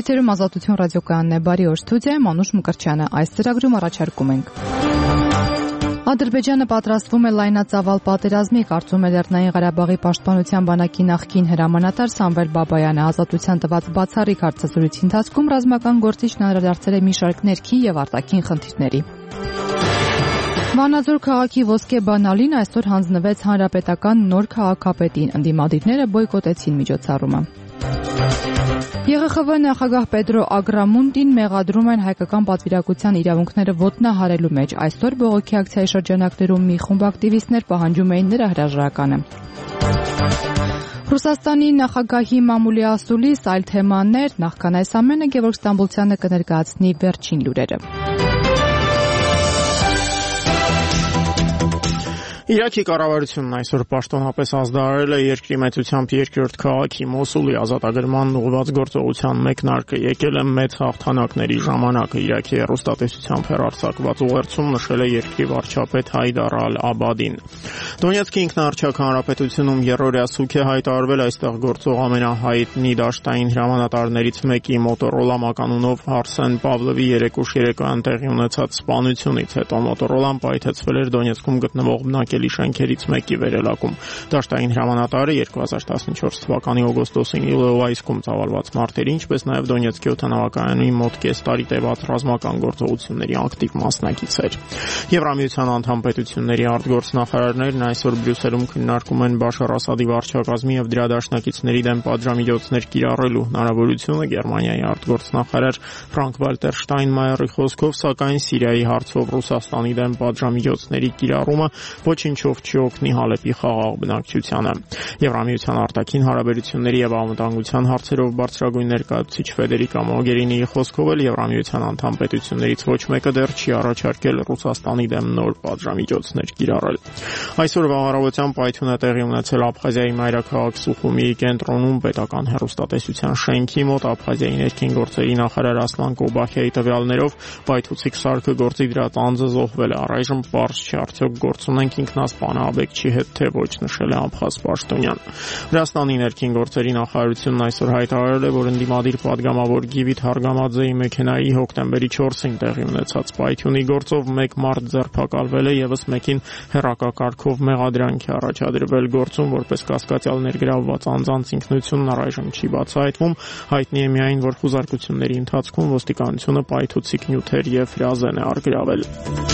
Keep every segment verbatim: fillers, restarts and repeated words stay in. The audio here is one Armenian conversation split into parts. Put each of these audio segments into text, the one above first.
Եթերում Ազատություն ռադիոկայանն է, բարի օր, ստուդիայում Անուշ Մկրտչյանը, այս ծրագրում առաջարկում ենք։ Ադրբեջանը պատրաստվում է լայնածավալ պատերազմի, կարծում է Լեռնային Ղարաբաղի պաշտպանության բանակի նախկին հրամանատար Սամվել Բաբայանը ազատության տված բացառիկ հարցազրույցի ընթացքում ռազմական գործիչն անդրադարձել է մի շարք ներքին եւ արտաքին խնդիրների։ Վանաձոր քաղաքի ոսկե բանալին այսօր հանձնվեց հանրապետական նոր քաղաքապետին, ընդդիմադիրները բոյկոտեցին միջոցառումը։ ԵՂԽՎ նախագահ Պետրո Ագրամունդին մեղադրում են հայկական պատվիրակության իրավունքները ոտնահարելու մեջ։ Այսօր բողոքի ակցիայի շրջանակներում մի խումբ ակտիվիստներ պահանջում էին նրա հրաժարականը։ Ռուսաստանի նախագահի մամուլի ասուլիս այլ թեմաներ, նախքան այս ամենը Գևորգ Ստամբուլցյանը կներկայացնի վերջին լուրերը։ Իրաքի կառավարությունն այսօր պաշտոնապես ազդարարել է երկրի մեծությամբ երկրորդ քաղաքի Մոսուլի ազատագրման ուղղված գործողության մեկնարկը, եկել է մեծ հաղթանակների ժամանակը։ Իրաքի հեռուստատեսությամբ հեռարձակված ուղերձում նշել է երկրի վարչապետ Հայդար Ալ-Աբադին։ Դոնեցկի ինքնաառչակ հանրապետությունում երրորդյա սուք է հայտարարվել, այստեղ գործող ամենահայտնի դաշտային հրամանատարներից մեկի Մոտորոլա մականունով Արսեն Պավլովի երեկուշ երեկոյան տեղի ունեցած սպանությունից հետո Մոտորոլան պայթեցվել էր Դոնեցկում գտնվող բնակելի շենքերից մեկի վերելակում։ Դաշտային հրամանատարը երկու հազար տասնչորս թվականի օգոստոսին Իլովայսկում ծավալված մարտերի, ինչպես նաև Դոնեցկի օդանավակայանի մոտ կես տարի տևած ռազմական գործողությունների ակտիվ մասնակից էր։ Եվրամիության անդամ պետությունների արտգործնախարարներն այսօր Բրյուսելում քննարկում են Բաշար Ասադի վարչակազմի եւ դրա դաշնակիցների դեմ պատժամիջոցներ կիրառելու հնարավորությունը։ Գերմանիայի արտգործնախարար Ֆրանկ Վալտեր Շտայնմայերի խոսքով, սակայն Սիրիայի հարցով Ռուսաստանի դեմ պատժամիջոցների կիրառումը ոչինչով չի օգնի Հալեպի խաղաղ բնակչությանը։ Եվրամիության արտաքին հարաբերությունների եւ անվտանգության հարցերով բարձրագույն ներկայացուցիչ Ֆեդերիկա Մոգերինիի խոսքով էլ Եվրամիության անդամ պետություններից ոչ մեկը դեռ չի առաջարկել Ռուսաստանի դեմ նոր պատժամիջոցներ կիրառել։ Այսօր վաղարավոտյան պայթյուն է տեղի ունեցել Աբխազիայի մայրաքաղաք Սուխումիի կենտրոնում պետական հեռուստատեսության շենքի մոտ։ Աբխազիայի ներքին գործերի նախարար Ասլան Կոբախյայի տվյալներով պայթուցիկ սարքը գործի դրած անձը զոհվել է։ Առայժմ պարզ չի արդյոք գործ ունենք ինքնասպան աբեկչի հետ թե ոչ, նշել է Աբխազ պաշտոնյան։ Վրաստանի ներքին գործերի նախարարությունն այսօր հայտարարել է, որ ընդդիմադիր պատգամավոր Գիվիթ Հարգամաձեի մեքենայի հոկտեմբերի չորսին տեղի ունեցած պայթյունի գործով մեկ մարդ ձերբակալվել է, եւս մեկին հեռակակարգով մեղադրանք է առաջադրվել։ Գործում որպես կասկածյալ ներգրավված անձանց ինքնությունն առայժմ չի բացահայտվում։ Հայտնի է միայն, որ խուզարկությունների ընթացքում ոստիկանությունը պայթուցիկ նյութեր եւ հրազեն է առգրավել։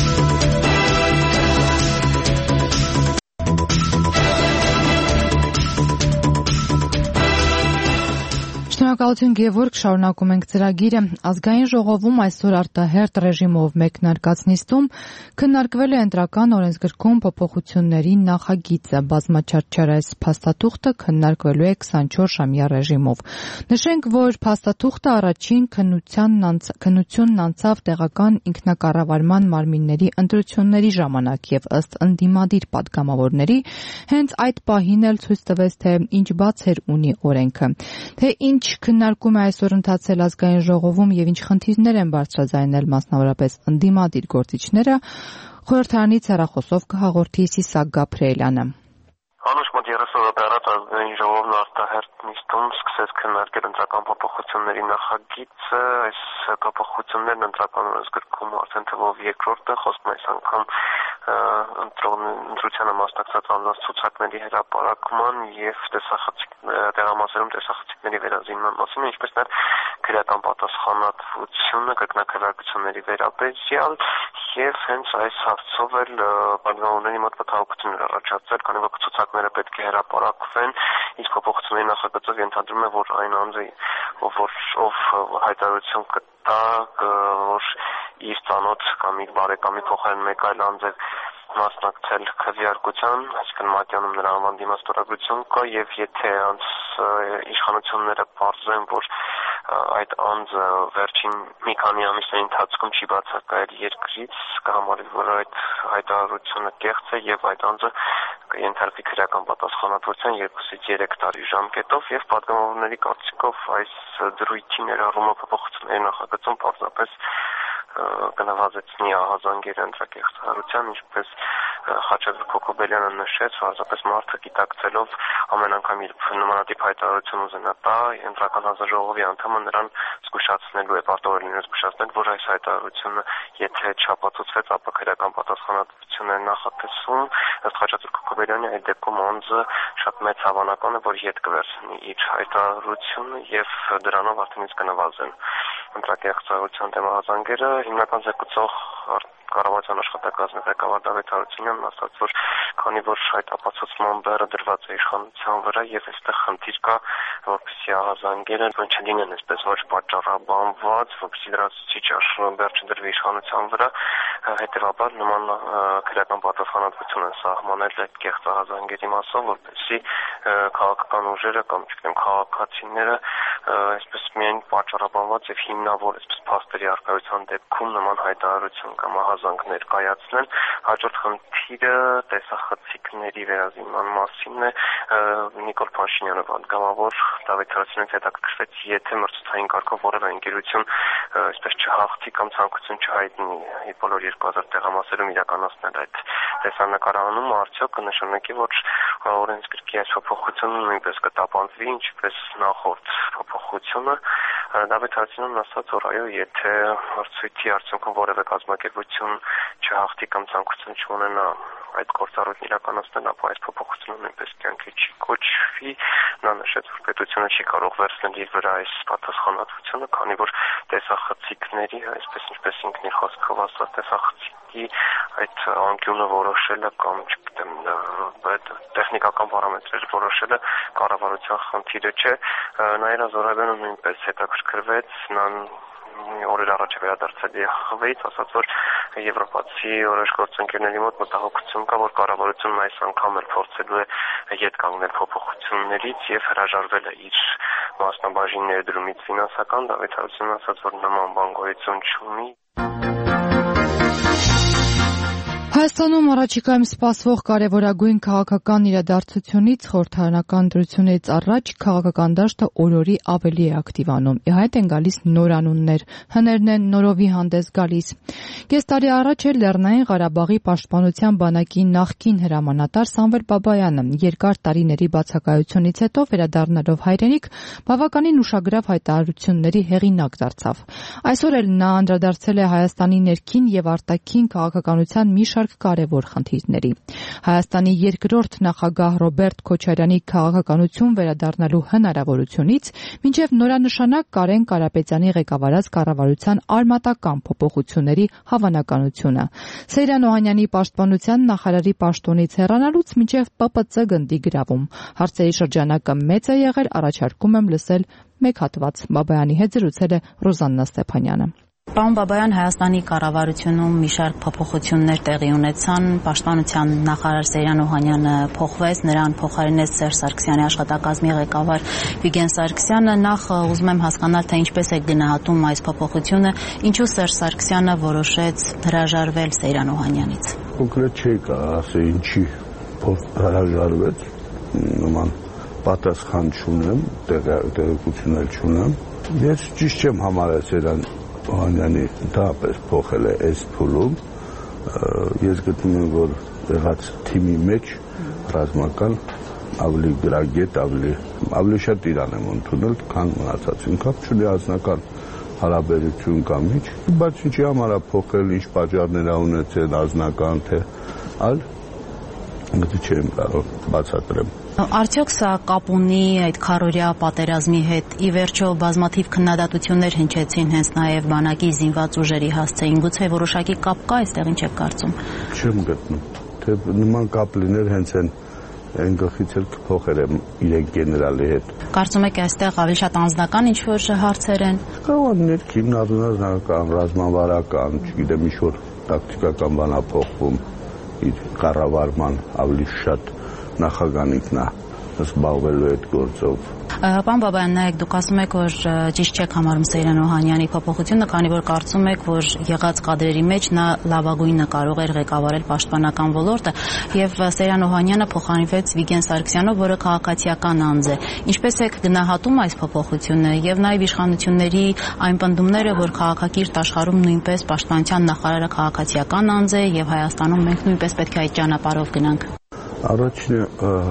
Շնորհակալություն Գևորգ, շարունակում ենք ծրագիրը։ Ազգային ժողովում այսօր արտահերթ ռեժիմով մեկնարկած նիստում քննարկվել է ընտրական օրենսգրքում փոփոխությունների նախագիծը։ Բազմաչարչար այս փաստաթուղթը քննարկվելու է քսանչորս-ժամյա ռեժիմով։ Նշենք, որ փաստաթուղթը առաջին քննությունն անցավ տեղական ինքնակառավարման մարմինների ընտրությունների ժամանակ եւ ըստ ընդդիմադիր պատգամավորների հենց այդ պահին էլ ցույց տվեց, թե ինչ բացեր ունի օրենքը։ Թե ինչ քննարկում է այսօր ընթացել ազգային ժողովում եւ ինչ խնդիրներ են բարձրաձայնել մասնավորապես ընդդիմադիր գործիչները, խորհրդարանից հեռախոսով կհաղորդի Սիսակ Գաբրիելյանը։ Անուշ մոտ երես օր առաջ ազգային ժողովն արտահերթ նիստում սկսեց քննարկել ընտրական փոփոխությունների նախագիծը։ Այս փոփոխություններն ընտրական օրենսգրքում արդեն թվով երկրորդը խոսքում այս անգամ ընտրությանը մասնակցած անձանց ցուցակների հրապարակման եւ տեղամասերում տեսախցիկների վերազինման մասին, ինչպես նաև քրեական պատասխանատվությունը կրկնակրթությունների վերաբերյալ եւ հենց այս հարցով էլ պատգամավորների մոտ մտահոգություններ առաջացել, քանի որ ցուցակները պետք է հրապարակվեն, իսկ փոփոխությունների նախագծով ենթադրում է, որ այն անձը, ով ով հայտարարություն կտա, որ իր ծանոթ կամ իր բարեկամի փոխարեն մեկ այլ անձ է մասնակցել քվեարկության, այսինքն մատյանում նրա անվան դիմաց ստորագրություն կա եւ եթե անց իշխանությունները պարզեն, որ այդ անձը վերջին մի քանի ամիսների ընթացքում չի բացակայել երկրից, կհամարվի, որ այդ հայտարարությունը կեղծ է եւ այդ անձը կենթարկվի քրեական պատասխանատվության երկուսից երեք տարի ժամկետով եւ պատգամավորների կարծիքով այս դրույթի ներառումը փոփոխությունների նախագծում պարզապես կնվազեցնի ահազանգերը ընտրակեղծարարության, ինչպես Խաչատուր Քոքոբելյանը նշեց, պարզապես մարդը գիտակցելով ամեն անգամ իր նմանատիպ հայտարարություն ուզենա տա, ընտրական հանձնաժողովի անդամը նրան զգուշացնելու է, պարտավոր լինել զգուշացնել, որ այս հայտարարությունը եթե չապացուցվեց, ապա քրեական պատասխանատվություն է նախատեսվում։ Ըստ Խաչատուր Քոքոբելյանի այդ դեպքում անձը շատ մեծ հավանական է, որ ետ կվերցնի իր հայտարարությունը եւ դրանով արդեն իսկ կնվազեն ընտրակեղծարարության դեմահազանգերը։ Հիմնական զեկուցող կառավարության աշխատակազմի ղեկավար Դավիթ Հարությունյանն ասաց, որ քանի որ այդ ապացուցման բեռը դրված է իշխանության վրա եւ այստեղ խնդիր կա, որպեսզի ահազանգերը չլինեն այսպես ոչ պատճառաբանված, որպեսզի դրանց ցիճար բեռ չդրվի իշխանության վրա, հետեւաբար նման քրեական պատասխանատվություն են սահմանել այդ կեղծ ահազանգերի մասով, որպեսզի քաղաքական ուժերը կամ չգիտեմ քաղաքացիները այսպես միայն պատճառաբանված եւ հիմնավոր այսպես փաստերի առկայության դեպքում նման հայտարարություն կամ ահազանգներ կայացնեն։ Հաջորդ խնդիրը տեսախցիկների վերազինման մասին է։ Նիկոլ Փաշինյանը պատգամավոր Դավիթ Հարությունյանից հետաքրքրվեց, եթե մրցութային կարգով որևէ ընկերություն այսպես չհաղթի կամ ցանկություն չհայտնի բոլոր երկու հազար տեղամասերում իրականացնել այդ տեսանկարանում, արդյոք կնշանակի, որ օրենսգրքի այս փոփոխությունը նույնպես կտապանվի, ինչպես նախորդ փոփոխությունը։ Դավիթ Հարությունյանն ասաց, որ այո, եթե մրցույթի արդյունքում որևէ կազմակերպություն չհաղթի կամ ցանկություն չունենա այդ գործառույթն իրականացնել, ապա այս փոփոխությունը նույնպես կյանքի չի կոչվի։ Նա նշեց, որ պետությունը չի կարող վերցնել իր վրա այս պատասխանատվությունը, քանի որ տեսախցիկների, այսպես ինչպես ինքն իր խոսքով ասաց, տեսախցիկի այդ անկյունը որոշելը կամ չգիտեմ, տեխնիկական պարամետրերը որոշելը կառավարության խնդիրը չէ։ Նաիրա Զոհրաբյանը նույնպես հետաքրքրվեց, նա օրեր առաջ է վերադարձել ԵԽՎ-ից, ասաց, որ եվրոպացի որոշ գործընկերների մոտ մտահոգություն կա, որ կառավարությունն այս անգամ էլ փորձելու է ետ կանգնել փոփոխություններից եւ հրաժարվել է իր մասնաբաժին ներդրումից ֆինանսական։ Դավիթ Հարությունյանն ասաց, որ նման բան գոյություն չունի։ Հայաստանում առաջիկայում սպասվող կարևորագույն քաղաքական իրադարձությունից խորհրդարանական դրությունից առաջ քաղաքական դաշտը օր-օրի ավելի է ակտիվանում։ Ի հայտ են գալիս նորանուններ, հներն են նորովի հանդես գալիս։ Կես տարի առաջ էր Լեռնային Ղարաբաղի պաշտպանության բանակի նախկին հրամանատար Սամվել Բաբայանը երկար տարիների բացակայությունից հետո վերադառնալով հայրենիք բավականին ուշագրավ հայտարարությունների հեղինակ դարձավ։ Այսօր էլ նա անդրադարձել է Հայաստանի ներքին եւ արտաքին քաղաքականության մի շարք կարևոր խնդիրների։ Հայաստանի երկրորդ նախագահ Ռոբերտ Քոչարյանի քաղաքականություն վերադառնալու հնարավորությունից մինչև նորանշանակ Կարեն Կարապետյանի ղեկավարած կառավարության արմատական փոփոխությունների հավանականությունը։ Սեյրան Օհանյանի պաշտպանության նախարարի պաշտոնից հեռանալուց մինչև Պ Պ Ծ գնդի գրավում։ Հարցերի շրջանակը մեծ է եղել, առաջարկում եմ լսել մեկ հատված։ Բաբայանի հետ զրուցել է Ռոզաննա Ստեփանյանը։ Պարոն Բաբայան, Հայաստանի կառավարությունում մի շարք փոփոխություններ տեղի ունեցան, պաշտպանության նախարար Սեյրան Օհանյանը փոխվեց, նրան փոխարինեց Սերժ Սարգսյանի աշխատակազմի ղեկավար Վիգեն Սարգսյանը։ Նախ ուզում եմ հասկանալ, թե ինչպես է գնահատում այս փոփոխությունը, ինչու Սերժ Սարգսյանը որոշեց հրաժարվել Սեյրան Օհանյանից։ Կոնկրետ չի կարող ասել ինչի հրաժարվեց, նման պատասխան չունեմ, տեղեկություններ չունեմ։ Ես ճիշտ չեմ համարել Սեյրան Օհանյանի դապես փոխել է այս փուլում։ Ես գտնում եմ, որ եղած թիմի մեջ ռազմական ավելի գրագետ, ավելի ավելի շատ իրան եմ ընդունել, քան մնացածին։ Կապ չունի անձնական հարաբերություն կամ ինչ, բայց ինչի համար է փոխել, ինչ պատճառներ ա ունեցել, անձնական թե այլ, դա չեմ կարող բացատրեմ։ Արդյոք սա կապ ունի այդ քարորյա պատերազմի հետ։ Ի վերջո բազմաթիվ քննադատություններ հնչեցին հենց նաև բանակի զինված ուժերի հասցեին։ Գուցե որոշակի կապ կա այստեղ, ինչ եք կարծում։ Չեմ գտնում, թե նման կապ լիներ հենց այն այն գլխից էլ կփոխեր եմ իրեն գեներալի հետ։ Կարծում եք այստեղ ավելի շատ անձնական ինչ-որ հարցեր են։ Կարող է ներքին առնազնական, ռազմավարական, չգիտեմ, ինչ-որ տակտիկական բան ա փոխվում իր կառավարման ավելի շատ նախագանիքն է զբաղվելու այդ գործով։ Պարոն Բաբայան, նայեք, դուք ասում եք, որ ճիշտ չեք համարում Սեյրան Օհանյանի փոփոխությունը, քանի որ կարծում եք, որ եղած կադրերի մեջ նա լավագույնը կարող էր ղեկավարել պաշտպանական ոլորտը, եւ Սեյրան Օհանյանը փոխանցվեց Վիգեն Սարգսյանով, որը քաղաքացիական անձ է։ Ինչպես եք գնահատում այս փոփոխությունը եւ նաեւ իշխանությունների այն պնդումները, որ քաղաքակիրթ աշխարհում նույնպես պաշտպանության նախարարը քաղաքացիական անձ է եւ Հայաստանում մենք նույնպես պետք է այդ ճանապարհով գնանք։ Առաջինը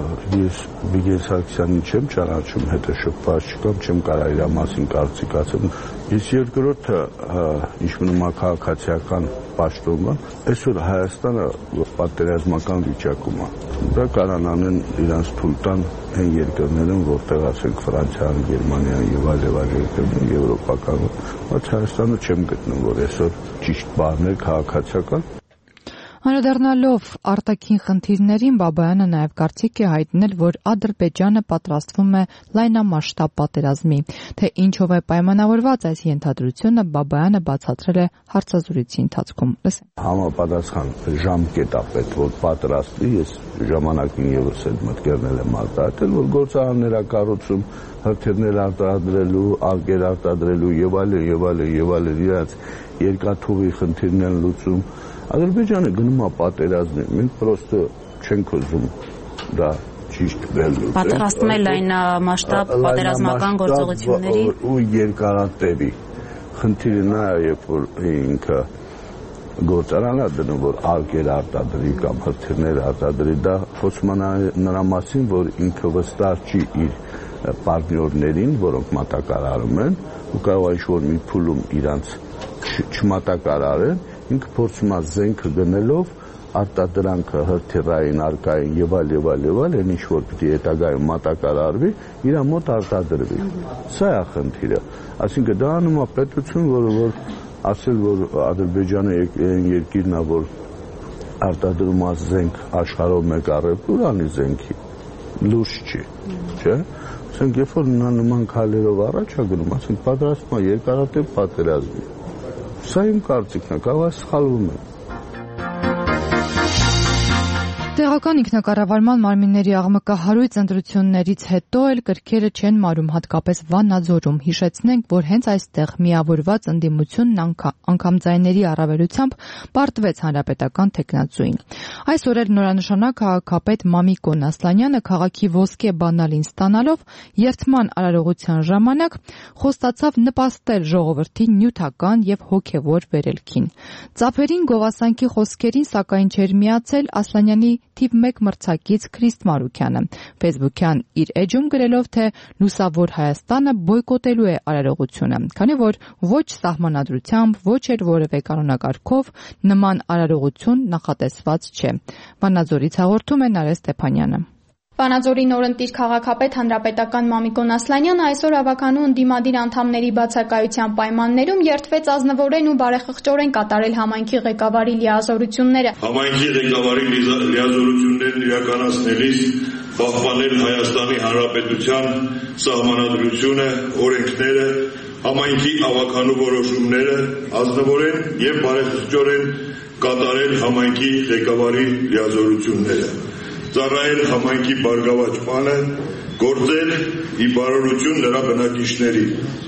ես Վիգեն Սարգսյանին չեմ ճանաչում, հետո շփված չկամ, չեմ կարող իր մասին կարծիք ասել։ Իսկ երկրորդը, ինչ մնում է քաղաքացիական պաշտոնը, այսօր Հայաստանը պատերազմական վիճակում է։ Դա կարան անեն իրանց թույլ տան այն երկրներում, որտեղ ասենք Ֆրանսիան, Գերմանիան եւ այլ եւ այլ երկրներ, եվրոպական, բայց Հայաստանը չեմ գտնում, որ այսօր ճիշտ բառներ քաղաքացիական։ Անդրադառնալով արտաքին խնդիրներին, Բաբայանը նաև կարծիք է հայտնել, որ Ադրբեջանը պատրաստվում է լայնամասշտաբ պատերազմի, թե ինչով է պայմանավորված այս ենթադրությունը, Բաբայանը բացատրել է հարցազրույցի ընթացքում։ Համապատասխան ժամկետ է պետք, որ պատրաստվի, ես ժամանակին ևս այդ մտքերն եմ արտահայտել, որ գործարաններ կառուցում, հրթիռներ արտադրելու, արկեր արտադրելու եւ այլն եւ այլն եւ այլն իրաց երկաթուղի խնդիրն են լուծում։ Ադրբեջանը գնում է պատերազմի, մենք պրոստը չենք ուզում դա ճիշտ վերլուծել։ Պատրաստում է լայնամասշտաբ պատերազմական գործողությունների ու երկարատևի։ Խնդիրը նա է, երբ որ ինքը գործարան է դնում, որ արկեր արտադրի կամ հրթիռներ արտադրի, դա խոսում է նրա մասին, որ ինքը վստահ չի իր պարտներներին, որոնք մատակարարում են, ու կարող է ինչ-որ մի փուլում իրանց չմատակարարեն, ինքը փորձում է զենքը գնելով արտադրանքը հրթիռային, արկային եւ այլ եւ այլ եւ այլ, ինչ որ պիտի հետագայում մատակարարվի, իր մոտ արտադրվի։ Սա է խնդիրը։ Այսինքն դա անում է պետություն, որը որ ասել, որ Ադրբեջանը երկիրն է, որ արտադրում է զենք աշխարհով մեկ առև ուրանի զենքի, լուրջ չի, չէ՞։ Ասենք երբ որ նա նման քայլերով առաջ է գնում, ասենք պատրաստվում է երկարատև պատերազմի։ Սա իմ կարծիքն է, կարող է սխալվում է։ Տեղական ինքնակառավարման մարմինների աղմկահարույց ընտրություններից հետո էլ կրքերը չեն մարում, հատկապես Վանաձորում։ Հիշեցնենք, որ հենց այստեղ միավորված ընդդիմությունն անգամ ձայների առավելությամբ պարտվեց հանրապետական թեկնածուին։ Այս օրեր նորանշանակ քաղաքապետ Մամիկո Նասլանյանը քաղաքի ոսկե բանալին ստանալով երթման արարողության ժամանակ խոստացավ նպաստել ժողովրդի նյութական եւ հոգեվոր վերելքին։ Ծափերին գովասանքի խոսքերին սակայն չէր միացել Ասլանյանի թիվ մեկ մրցակից Քրիստ Մարուքյանը, Facebook-յան իր էջում գրելով, թե լուսավոր Հայաստանը բոյկոտելու է արարողությունը, քանի որ ոչ սահմանադրությամբ, ոչ էլ որևէ կանոնակարգով նման արարողություն նախատեսված չէ։ Վանաձորից հաղորդում է Նարէ Ստեփանյանը։ Վանաձորի նորընտիր քաղաքապետ հանրապետական Մամիկո Նասլանյանը այսօր ավականու ընդդիմադիր անդամների բացակայության պայմաններում երդվեց ազնվորեն ու բարեխղճորեն կատարել համայնքի ղեկավարի լիազորությունները։ Համայնքի ղեկավարի լիազորություններն իրականացնելիս պահպանել Հայաստանի Հանրապետության սահմանադրությունը, օրենքները, համայնքի ավականու որոշումները, ազնվորեն եւ բարեխղճորեն կատարել համայնքի ղեկավարի լիազորությունները։ Ծառայել համայնքի բարգավաճմանը, գործել ի բարօրություն նրա բնակիչների։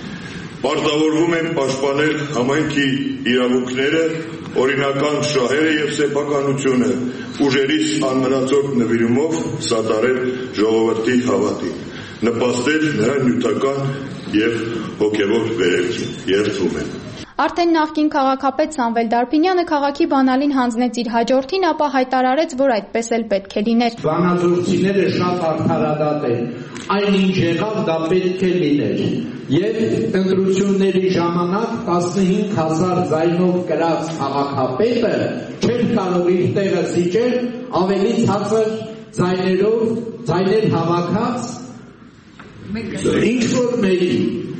Պարտավորվում եմ պաշտպանել համայնքի իրավունքները, օրինական շահերը եւ սեփականությունը, ուժերից անմնացորդ նվիրումով սատարել ժողովրդի հավատին, նպաստել նրա նյութական եւ հոգեվոր վերելքին։ Երդվում եմ։ Արդեն նախկին քաղաքապետ Սամվել Դարբինյանը քաղաքի բանալին հանձնեց իր հաջորդին, ապա հայտարարեց, որ այդպես էլ պետք է լիներ։ Վանաձորցիները շատ արդարադատ են, այնինչ եղավ դա պետք է լիներ։ Եվ ընտրությունների ժամանակ տասնհինգ հազար ձայնով կրած քաղաքապետը չէր կարող իր տեղը զիջել ավելի ցածր ձայներով, ձայներ հավաքած ինչ որ մեկի։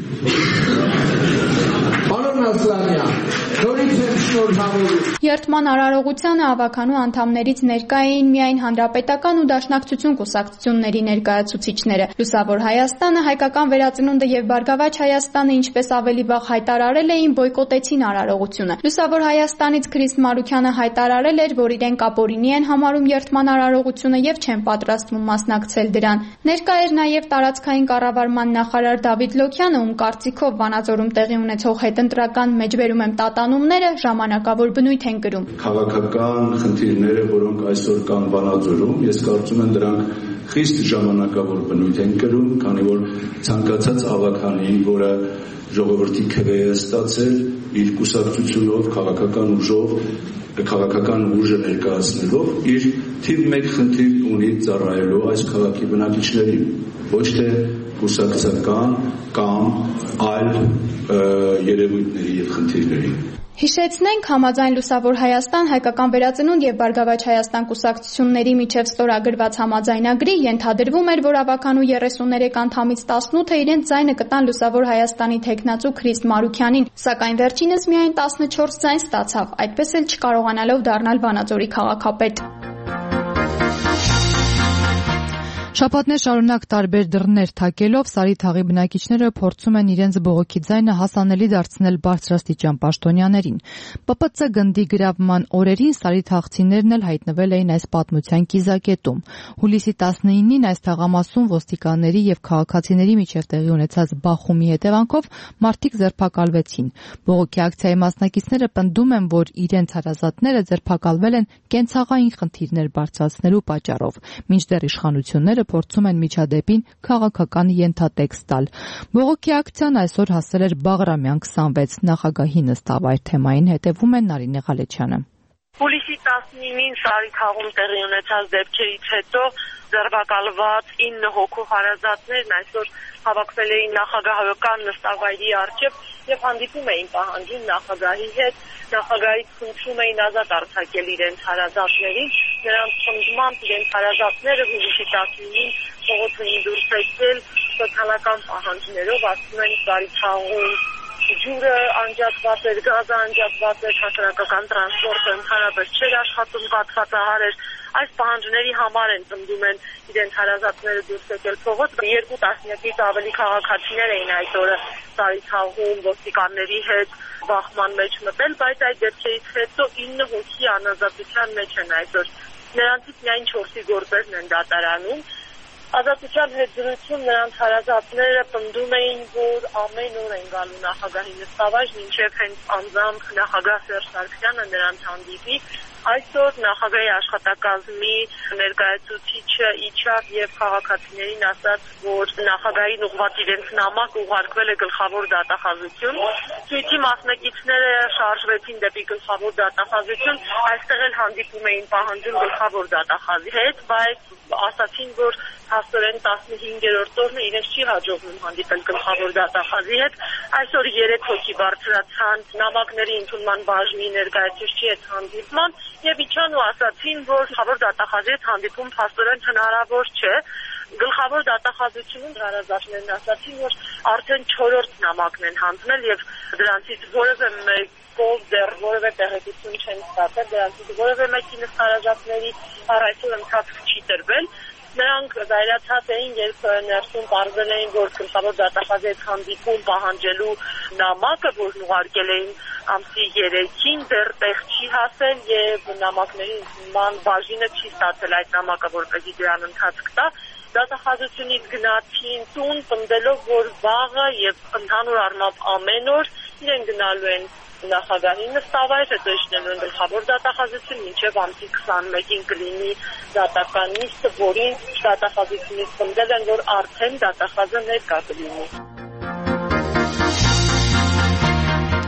Պարոն Ասլանյան, նորից եմ շնորհավորում։ Երթման արարողությանը ավականու անդամներից ներկա էին միայն հանրապետական ու դաշնակցություն կուսակցությունների ներկայացուցիչները։ Լուսավոր Հայաստանը, Հայկական վերածնունդը եւ Բարգավաճ Հայաստանը, ինչպես ավելի վաղ հայտարարել էին, բոյկոտեցին արարողությունը։ Լուսավոր Հայաստանից Քրիստ Մարուքյանը հայտարարել էր, որ իրենք ապօրինի են համարում երթման արարողությունը եւ չեն պատրաստվում մասնակցել դրան։ Ներկա էր նաեւ տարածքային կառավարման նախարար Դավիթ Լոքյանը, ում կարծիքով Վանաձորում տեղի ունեցող հետընտրական մեջբերում եմ տատանումները ժամանակավոր բնույթ են կրում։ Քաղաքական խնդիրները, որոնք այսօր կան Վանաձորում, ես կարծում եմ դրանք խիստ ժամանակավոր բնույթ են կրում, քանի որ ցանկացած ավականին, որը ժողովրդի քվե է ստացել, իր կուսակցությունով, քաղաքական ուժով, քաղաքական ուժը ներկայացնելով, իր թիվ մեկ խնդիր ունի ծառայելու այս քաղաքի բնակիչներին, ոչ թե կուսակցական կամ այլ երևույթների եւ խնդիրների։ Հիշեցնենք, համաձայն Լուսավոր Հայաստան, Հայկական վերածնունդ եւ Բարգավաճ Հայաստան կուսակցությունների միջև ստորագրված համաձայնագրի ենթադրվում էր, որ ավականու երեսուներեք անդամից տասնութը իրենց ձայնը կտան Լուսավոր Հայաստանի թեկնածու Քրիստ Մարուքյանին, սակայն վերջինս միայն տասնչորս ձայն ստացավ, այդպես էլ չկարողանալով դառնալ Վանաձորի քաղաքապետ։ Շաբաթներ շարունակ տարբեր դռներ թակելով Սարիթաղի բնակիչները փորձում են իրենց բողոքի ձայնը հասանելի դարձնել բարձրաստիճան պաշտոնյաներին։ Պ Պ Ց գնդի գրավման օրերին սարիթաղցիներն էլ հայտնվել էին այս պատմության կիզակետում։ Հուլիսի տասնինին այս թաղամասում ոստիկանների եւ քաղաքացիների միջև տեղի ունեցած բախումի հետևանքով մարդիկ ձերբակալվեցին։ Բողոքի ակցիայի մասնակիցները պնդում են, որ իրենց հարազատները ձերբակալվել են կենցաղային խնդիրներ բարձրացնելու պատճառով, մինչդեռ իշխանությունները փորձում են միջադեպին քաղաքական ենթատեքստ տալ։ Բողոքի ակցիան այսօր հասել էր Բաղրամյան քսանվեց, նախագահի նստավ այդ թեմային հետևում է Նարինե Ղալեչյանը։ Հուլիսի տասնինին Սարիթաղում տեղի ունեցած դեպքերից հետո ձերբակալված ինը հոգու հարազատներն այսօր հավաքվել էին նախագահական նստավայրի առջև եւ հանդիպում էին պահանջում նախագահի հետ, նախագահից խնդրում էին ազատ արձակել իրենց հարազատներին, նրանց խնդրմամբ իրենց հարազատները հուլիսի տասնինին փողոցին դուրս եկել սոցիալական պահանջներով, ասում են Սարիթաղում ջուրը անջատված էր, գազը անջատված էր, հասարակական տրանսպորտը ընդհանրապես չէր աշխատում, կաթվածահար էր։ Այս պահանջների համար են ծնվում են իրենց հարազատները դուրս եկել փողոց։ Երկու տասնյակից ավելի քաղաքացիներ էին այս օրը Սարիթաղում ոստիկանների հետ բախման մեջ մտել, բայց այդ դեպքերից հետո ինը հոգի անազատության մեջ են այսօր։ Նրանցից միայն չորսի գործերն են դատարանում։ Ազատության հետ զրույցում նրանց հարազատները պնդում էին, որ ամեն օր են գալու նախագահի նստավայր, մինչև հենց անձամբ նախագահ Սերժ Սարգսյանը նրանց հանդիպի։ Այսօր նախագահի աշխատակազմի ներկայացուցիչը իջավ եւ քաղաքացիներին ասաց, որ նախագահին ուղղված իրենց նամակ ուղարկվել է գլխավոր դատախազություն։ Ցույցի մասնակիցները շարժվեցին դեպի գլխավոր դատախազություն, այստեղ էլ հանդիպում էին պահանջում գլխավոր դատախազի հետ, բայց ասացին, որ հաստորեն տասնհինգերորդ օրն իրենց չի հաջողվում հանդիպել գլխավոր դատախազի հետ։ Այսօր երեք հոգի բարձրացան նամակների ընդունման բաժնի ներկայացուցիչի հետ հանդիպման եւ իջան ու ասացին, որ գլխավոր դատախազի հետ հանդիպում հաստորեն հնարավոր չէ։ Գլխավոր դատախազությունում հարազատներն ասացին, որ արդեն չորրորդ նամակն են հանձնել եւ դրանցից որևէ մեկով դեռ որևէ տեղեկություն չեն ստացել, դրանցից որևէ մեկի նստարաժատների առայժմ ընթացք չի տրվել։ Նրանք զայրացած էին, երբ ներսում պարզել էին, որ գլխավոր դատախազի հետ հանդիպում պահանջելու նամակը, որն ուղարկել էին ամսի երեքին, դեռ տեղ չի հասել եւ նամակների ընդունման բաժինը չի ստացել այդ նամակը, որպեսզի դրան ընթացք տա։ Դատախազությունից գնացին տուն, պնդելով, որ վաղը եւ ընդհանուր առմամբ ամեն օր իրեն գնալու են նախագահի նստավայր, հետո իջնելու են գլխավոր դատախազություն, մինչև ամսի քսանմեկին կլինի դատական նիստը, որին դատախազությունից պնդել են, որ արդեն դատախազը ներկա կլինի։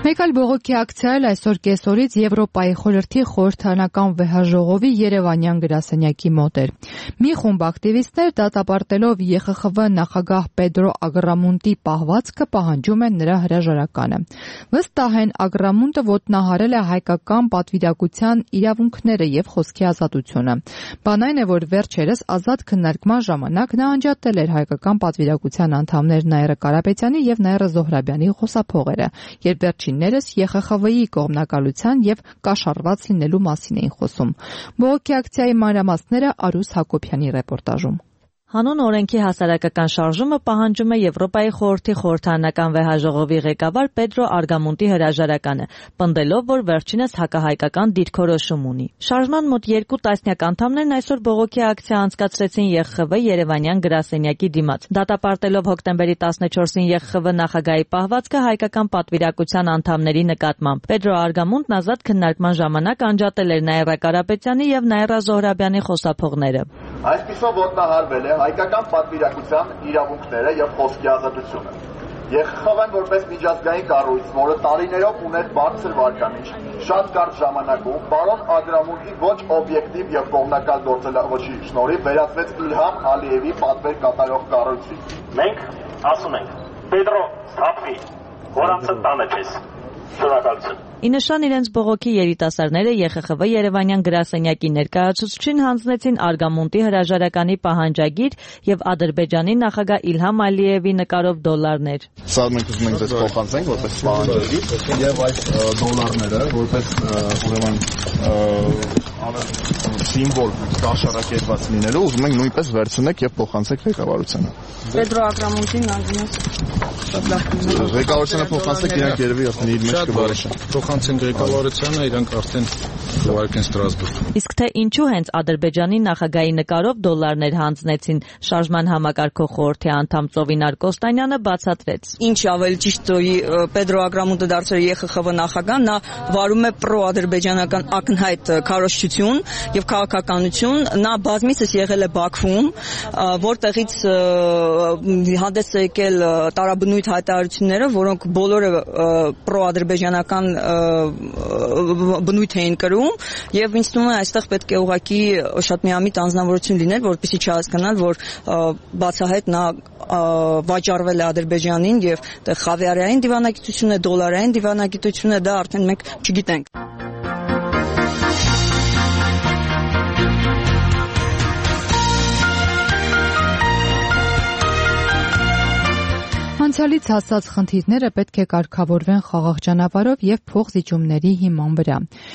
Մեկ այլ բողոքի ակցիա էլ այսօր կեսօրից Եվրոպայի խորհրդի խորհրդարանական վեհաժողովի Երևանյան գրասենյակի մոտ էր։ Մի խումբ ակտիվիստներ դատապարտելով Ե Խ Խ V նախագահ Պեդրո Ագրամունտի պահվածքը պահանջում են նրա հրաժարականը։ Վստահ են, Ագրամունտը ոտնահարել է հայկական պատվիրակության իրավունքները եւ խոսքի ազատությունը։ Բան այն է, որ վերջերս ազատ քննարկման ժամանակ նա անջատել էր հայկական պատվիրակության անդամներ Նաիրա Կարապետյանի եւ Նաիրա Զոհրաբյանի խոսափողերը, երբ վերջիններս Ե Խ Խ V-ի կողմնակալության եւ կաշառված լինելու մասին էին խոսում։ Բողոքի ակցիայի մանրամասները Արուս Հակոբյանի ռեպորտաժում։ Հանուն օրենքի հասարակական շարժումը պահանջում է Եվրոպայի խորհրդի խորհրդարանական վեհաժողովի ղեկավար Պեդրո Արգամունտի հրաժարականը, պնդելով, որ վերջինս հակահայկական դիրքորոշում ունի։ Շարժման մոտ երկու տասնյակ անդամներն այսօր բողոքի ակցիա անցկացրեցին Ե Խ Խ V Երևանյան գրասենյակի դիմաց։ Դատապարտելով հոկտեմբերի տասնչորսին Ե Խ Խ V նախագահի պահվածքը հայկական պատվիրակության անդամների նկատմամբ, Պեդրո Արգամունտն ազատ քննարկման ժամանակ անջատել էր Նաիրա Կարապետյանի եւ Նաիրա Զոհրաբյանի խոսափողները։ Այսպիսով ոտնահարվել է հայկական պատվիրակության իրավունքները եւ խոսքի ազատությունը։ Ե Խ Խ V-ն որպես միջազգային կառույց, որը տարիներով ուներ բարձր վարկանիշ, շատ կարճ ժամանակում պարոն Ագրամունտի ոչ օբյեկտիվ եւ կողմնակալ գործելավոճի շնորհիվ վերածվեց Իլհամ Ալիևի պատվեր կատարող կառույցի։ Մենք ասում ենք. Պեդրո, սթափվի, հորանցը տանը ես։ Շնորհակալություն։ Ի նշան իրենց բողոքի երիտասարդները Ե Խ Խ V Երևանյան գրասենյակի ներկայացուցչին հանձնեցին Արգամունտի հրաժարականի պահանջագիր եւ Ադրբեջանի նախագահ Իլհամ Ալիևի նկարով դոլարներ։ Սա մենք ուզում ենք ձեզ փոխանցենք որպես պահանջագիր եւ այս դոլարները որպես ուրեմն սիմվոլ կաշառակերպված լինելու ուզում ենք նույնպես վերցնեք եւ փոխանցեք ղեկավարությանը։ Պետրո Ագրամունտին նանձնես ղեկավարությանը փոխանցեք, իրանք երևի արդեն իր մեջ կբարեշան։ Փոխանցեն ղեկավարությանը, իրանք արդեն գվարկեն Ստրասբուրգ։ Իսկ թե ինչու հենց Ադրբեջանի նախագահի նկարով դոլարներ հանձնեցին, շարժման համակարգող խորհրդի անդամ Ծովինար Կոստանյանը բացատրեց։ Ինչ ավելի ճիշտ Պետրո Ագրամունտը դարձել Ե Խ Խ V նախագահ, նա վարում է պրո-ադրբեջանական ակնհայտ քարոզչություն եւ քաղաքականություն, նա բազմիցս եղել է Բաքվում, որտեղից հանդես է եկել տարաբնույթ հայտարարությունները, որոնք բոլորը պրո-ադրբեջանական բնույթ էին կրում եւ ինձ թվում է այստեղ պետք է ուղղակի շատ միամիտ անձնավորություն լինել, որպեսզի չհասկանալ, որ բացահայտ նա վաճառվել է Ադրբեջանին եւ խավիարային դիվանագիտություն է, դոլարային դիվանագիտություն է, դա արդեն մենք չգիտենք։ Անցյալից հասած խնդիրները պետք է կարգավորվեն խաղաղ ճանապարհով եւ փոխզիջումների հիման վրա։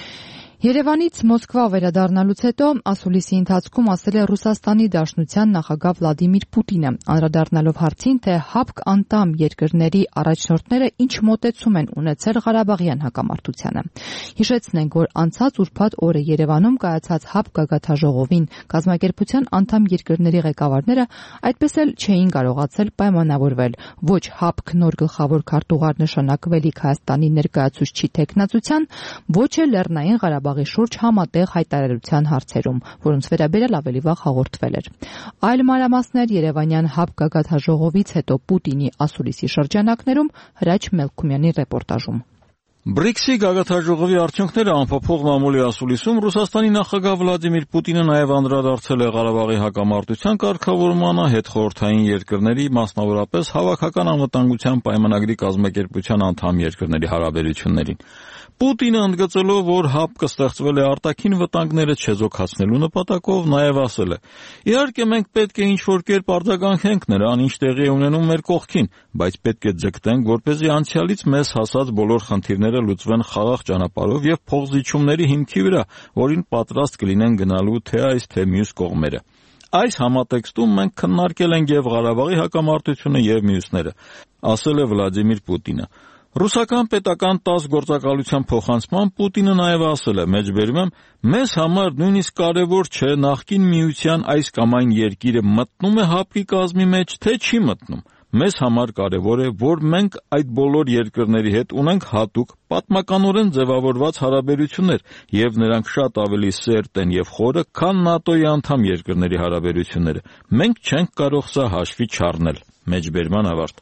Երևանից Մոսկվա վերադառնալուց հետո ասուլիսի ընթացքում ասել է Ռուսաստանի Դաշնության նախագահ Վլադիմիր Պուտինը, անդրադառնալով հարցին, թե ՀԱՊԿ անդամ երկրների առաջնորդները ինչ մոտեցում են ունեցել Ղարաբաղյան հակամարտությանը։ Հիշեցնենք, որ անցած ուրբաթ օրը Երևանում կայացած ՀԱՊԿ գագաթնաժողովին կազմակերպության անդամ երկրների ղեկավարները այդպես էլ չէին կարողացել պայմանավորվել ոչ ՀԱՊԿ նոր գլխավոր քարտուղար նշանակվելիք Հայաստանի ներկայացուցչի թեկնածության, ոչ էլ Լեռնային Ղարաբաղի շուրջ համատեղ հայտարարության հարցերում, որոնց վերաբերյալ ավելի վաղ հաղորդվել էր։ Այլ մանրամասներ Երևանյան ՀԱՊԿ գագաթնաժողովից հետո Պուտինի ասուլիսի շրջանակներում Հրաչ Մելքումյանի ռեպորտաժում։ բրիքսի գագաթնաժողովի արդյունքները անփոփոխ մամուլի ասուլիսում Ռուսաստանի նախագահ Վլադիմիր Պուտինը նաև անդրադարձել է Ղարաբաղի հակամարտության կարգավորմանը հետխորհրդային երկրների, մասնավորապես հավաքական անվտանգության պայմանագրի կազմակերպության անդամ երկրների հարաբերություններին։ Պուտինը ընդգծելով, որ ՀԱՊԿ-ը ստեղծվել է արտաքին վտանգները չեզոքացնելու նպատակով, նաև ասել է. «Իհարկե մենք պետք է ինչ-որ կերպ արձագանքենք նրան, ինչ տեղի է ունենում մեր կողքին, բայց պետք է ձգտենք, որպեսզի անցյալից մեզ հասած բոլոր խնդիրները լուծվեն խաղաղ ճանապարհով եւ փոխզիջումների հիմքի վրա, որին պատրաստ կլինեն գնալու թե այս, թե մյուս կողմերը»։ Այս համատեքստում մենք քննարկել ենք եւ Ղարաբաղի հակամարտությունը եւ մյուսները, ասել է Վլադիմիր Պուտինը։ Ռուսական պետական տաս գործակալության փոխանցման Պուտինը նաև ասել է, մեջբերում եմ, մեզ համար նույնիսկ կարևոր չէ նախկին միության այս կամ այն երկիրը մտնում է ՀԱՊԿ-ի կազմի մեջ, թե չի մտնում։ Մեզ համար կարևոր է, որ մենք այդ բոլոր երկրների հետ ունենք հատուկ, պատմականորեն ձևավորված հարաբերություններ, եւ նրանք շատ ավելի սերտ են եւ խորը, քան ՆԱՏՕ-ի անդամ երկրների հարաբերությունները։ Մենք չենք կարող սա հաշվի չառնել։ Մեջբերման ավարտ։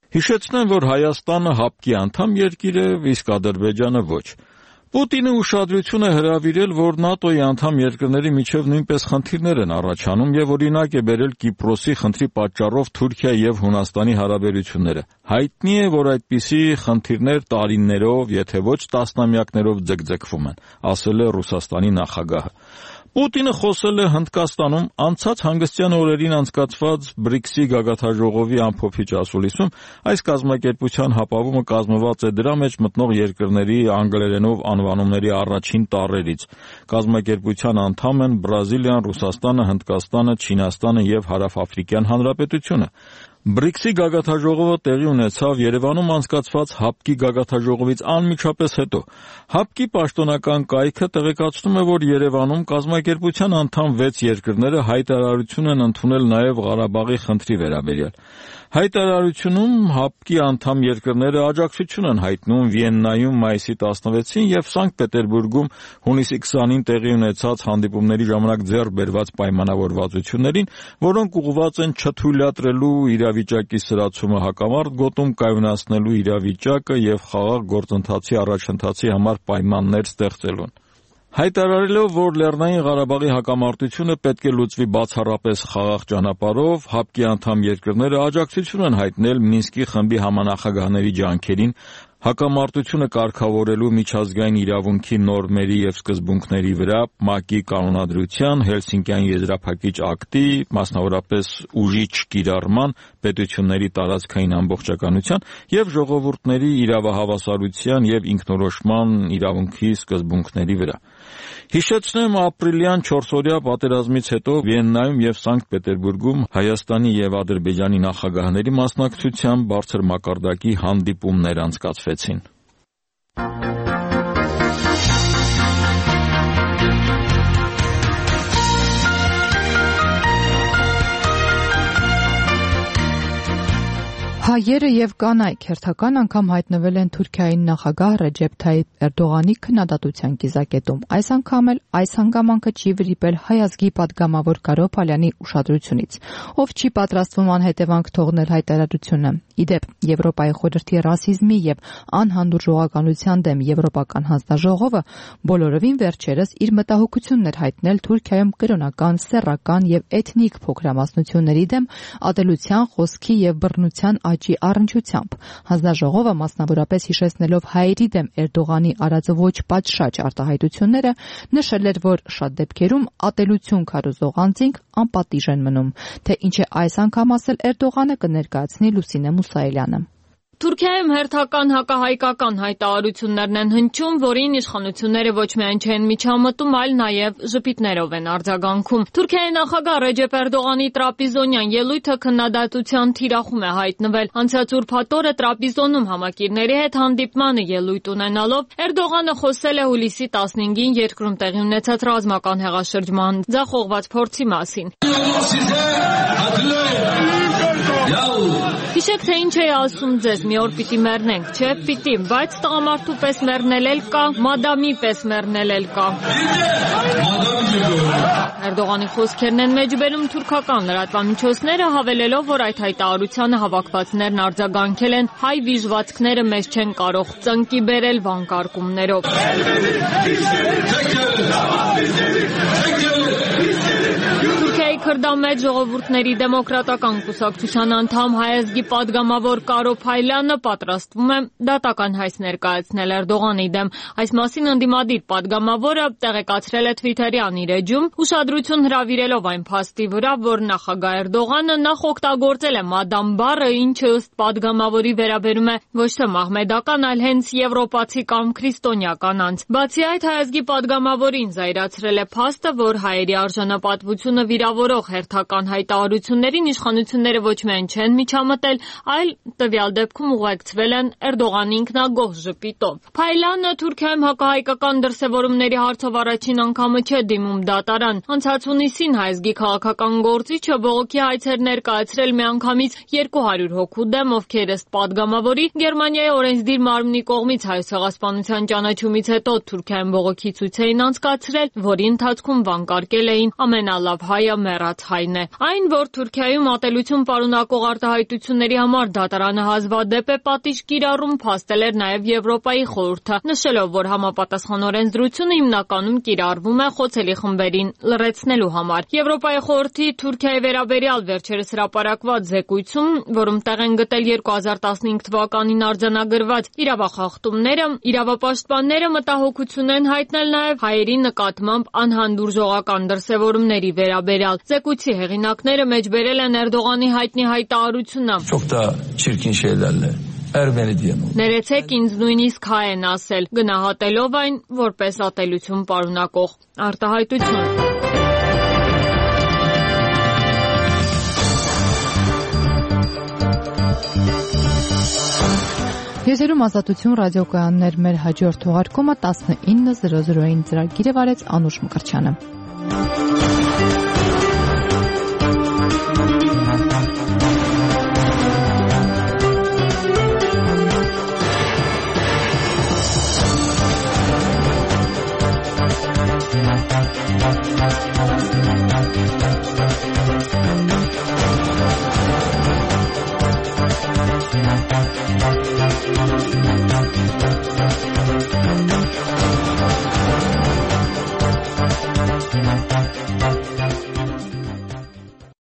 Հիշեցնեմ, որ Հայաստանը ՀԱՊԿ-ի անդամ երկիր է, իսկ Ադրբեջանը ոչ։ Պուտինը ուշադրություն է հրավիրել, որ ՆԱՏՕ-ի անդամ երկրների միջև նույնպես խնդիրներ են առաջանում եւ օրինակ է բերել Կիպրոսի խնդրի պատճառով Թուրքիա եւ Հունաստանի հարաբերությունները։ Հայտնի է, որ այդպիսի խնդիրներ տարիներով, եթե ոչ տասնամյակներով ձգձգվում են, ասել է Ռուսաստանի նախագահը։ Պուտինը խոսել է Հնդկաստանում անցած հանգստյան օրերին անցկացված բրիքսի գագաթնաժողովի ամփոփիչ ասուլիսում։ Այս կազմակերպության հապավումը կազմված է դրա մեջ մտնող երկրների անգլերենով անվանումների առաջին տառերից։ Կազմակերպության անդամ են Բրազիլիան, Ռուսաստանը, Հնդկաստանը, Չինաստանը եւ Հարավաֆրիկյան Հանրապետությունը։ բրիքսի գագաթնաժողովը տեղի ունեցավ Երևանում անցկացված ՀԱՊԿ-ի գագաթնաժողովից անմիջապես հետո։ ՀԱՊԿ-ի պաշտոնական կայքը տեղեկացնում է, որ Երևանում կազմակերպության անդամ վեց երկրները հայտարարություն են ընդունել նաև Ղարաբաղի խնդրի վերաբերյալ։ Հայտարարությունում ՀԱՊԿ-ի անդամ երկրները աջակցություն են հայտնում Վիեննայում մայիսի տասնվեցին եւ Սանկտ Պետերբուրգում հունիսի քսանին տեղի ունեցած հանդիպումների ժամանակ ձեռք բերված պայմանավորվածություններին, որոնք ուղղված են չթույլատրելու իրավիճակի սրացումը հակամարտ գոտում, կայունացնելու իրավիճակը եւ խաղաղ գործընթացի առաջընթացի համար պայմաններ ստեղծելուն։ Հայտարարելով, որ Լեռնային Ղարաբաղի հակամարտությունը պետք է լուծվի բացառապես խաղաղ ճանապարհով, ՀԱՊԿ-ի անդամ երկրները աջակցություն են հայտնել Մինսկի խմբի համանախագահների ջանքերին հակամարտությունը կարգավորելու միջազգային իրավունքի նորմերի եւ սկզբունքների վրա, ՄԱԿ-ի կանոնադրության, Հելսինկյան եզրափակիչ ակտի, մասնավորապես ուժի չկիրառման, պետությունների տարածքային ամբողջականության եւ ժողովուրդների իրավահավասարության եւ ինքնորոշման իրավունքի սկզբունքների վրա։ Հիշեցնեմ, ապրիլյան չորսօրյա պատերազմից հետո Վիեննայում եւ Սանկտ Պետերբուրգում Հայաստանի եւ Ադրբեջանի նախագահների մասնակցությամբ բարձր մակարդակի հանդիպումներ անցկացվեցին։ Հայերը եւ կանայք հերթական անգամ հայտնվել են Թուրքիայի նախագահ Ռեջեփ Թայիփ Էրդողանի քննադատության կիզակետում։ Այս անգամ էլ այս հանգամանքը չի վրիպել հայ ազգի падգամավոր Կարո Փալյանի ուշադրությունից, ով չի պատրաստվում անհետևանք թողնել հայտարարությունը։ Իդեպ, Եվրոպայի խորհրդի ռասիզմի եւ անհանդուրժողականության դեմ Եվրոպական հանձնաժողովը բոլորովին վերջերս իր մտահոգությունն էր հայտնել Թուրքիայում կրոնական, սեռական եւ էթնիկ փոքրամասնությունների դեմ ատելության, խոսքի եւ բռնության աճի առնչությամբ։ Հանձնաժողովը մասնավորապես հիշեցնելով հայերի դեմ Էրդողանի արած ոչ պատշաճ արտահայտությունները, նշել էր, որ շատ դեպքերում ատելություն քարոզող անձինք անպատիժ են մնում, թե ինչ է այս անգամ ասել Էրդողանը կներկայացնի Լուսինե Մուսայելյանը։ Թուրքիայում հերթական հակահայկական հայտարարություններն են հնչում, որին իշխանությունները ոչ միայն չեն միջամտում, այլ նաև ժպիտներով են արձագանքում։ Թուրքիայի նախագահ Ռեջեփ Էրդողանի տրապիզոնյան ելույթը քննադատության թիրախում է հայտնվել։ Անցած ուրբաթ օրը Տրապիզոնում համակիրների հետ հանդիպմանը ելույթ ունենալով Էրդողանը խոսել է հուլիսի տասնհինգին երկրում տեղի ունեցած ռազմական հեղաշրջման ձախողված փորձի մասին։ Հիշեք, թե ինչ էի ասում ձեզ, մի օր պիտի մեռնենք, չէ, պիտի, բայց տղամարդու պես մեռնել էլ կա, մադամի պես մեռնել էլ կա։ Էրդողանի խոսքերն են մեջբերում թուրքական լրատվամիջոցները, հավելելով, որ այդ հայտարարությանը հավաքվածներն արձագանքել են հայ վիժվածքները մեզ չեն կարող ծնկի բերել վանկարկումներով։ Թուրքիայի քրդամետ ժողովուրդների դեմոկրատական կուսակցության անդամ հայ ազգի падգամավոր Կարո Փայլյանը պատրաստվում է դատական հայց ներկայացնել Էրդողանի դեմ։ Այս մասին ընդդիմադիր падգամավորը տեղեկացրել է Թվիթերյան իր էջում, ուշադրություն հրավիրելով այն փաստի վրա, որ նախագահ Էրդողանը նախ օգտագործել է մադամ բառը, ինչը ըստ падգամավորի վերաբերում է ոչ թե մահմեդական, այլ հենց եվրոպացի կամ քրիստոնյա անձ։ Բացի այդ, հայ ազգի падգամավորին զայրացրել է փաստը, որ հայերի արժանապատվությունը վիրավորող հերթական հայտարարություններին իշխանությունները ոչ միայն չեն միջամտել, այլ տվյալ դեպքում ուղեկցվել են Էրդողանի ինքնագոհ ժպիտով։ Փայլյանը Թուրքիայում հակահայկական դրսևորումների հարցով առաջին անգամը չէ դիմում դատարան։ Անցած հունիսին հայ ազգի քաղաքական գործիչը բողոքի հայց էր ներկայացրել միանգամից երկու հարյուր հոգու դեմ, ովքեր ըստ падգամավորի Գերմանիայի օրենսդիր մարմնի կողմից հայոց ցեղասպանության ճանաչումից հետո Թուրքիայում բողոքի ցույց էին անցկացրել, որի ընթացքում վանկարկել էին ամենալավ հայը մեռ վարած հայն է։ Այն, որ Թուրքիայում ատելություն պարունակող արտահայտությունների համար դատարանը հազվադեպ է պատիժ կիրառում, փաստել էր նաև Եվրոպայի խորհուրդը, նշելով, որ համապատասխան օրենսդրությունը հիմնականում կիրառվում է խոցելի խմբերին լռեցնելու համար։ Եվրոպայի խորհրդի Թուրքիայի վերաբերյալ վերջերս հրապարակված զեկույցում, որում տեղ են գտել երկու հազար տասնհինգ թվականին արձանագրված իրավախախտումները, իրավապաշտպանները մտահոգություն են հայտնել նաև հայերի նկատմամբ անհանդուրժողական դրսևորումների վերաբերյալ։ Զեկույցի հեղինակները մեջբերել են Էրդողանի հայտնի հայտարարությունը։ Ներեցեք ինձ նույնիսկ հայ են ասել, գնահատելով այն որպես ատելություն պարունակող արտահայտություն։ Եզերում ազատություն ռադիոկայաններ մեր հաջորդ թողարկումը տասնինը զրո զրոյին ծրագիրը վարեց Անուշ Մկրտչյանը։